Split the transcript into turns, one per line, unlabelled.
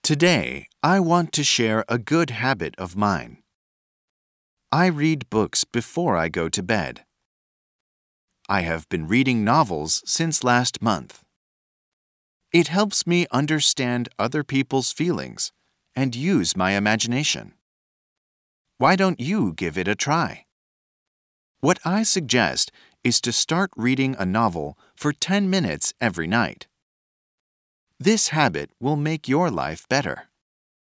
Today, I want to share a good habit of mine. I read books before I go to bed. I have been reading novels since last month. It helps me understand other people's feelings and use my imagination. Why don't you give it a try? What I suggest is to start reading a novel for 10 minutes every night. This habit will make your life better.